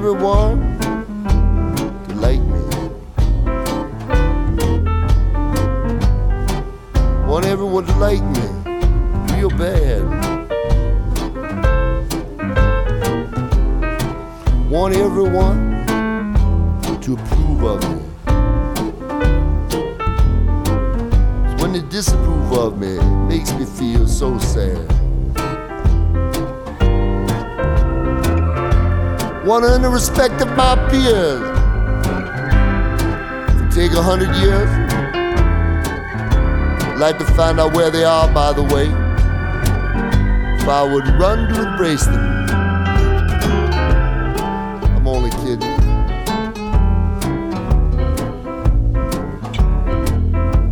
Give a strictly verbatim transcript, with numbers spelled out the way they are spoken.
everyone to like me. Want everyone to like me real bad. Want everyone to approve of me. So when they disapprove of me, it makes me feel so sad. Want to earn the respect of my peers. If it take a hundred years, I'd like to find out where they are, by the way. If I would run to embrace them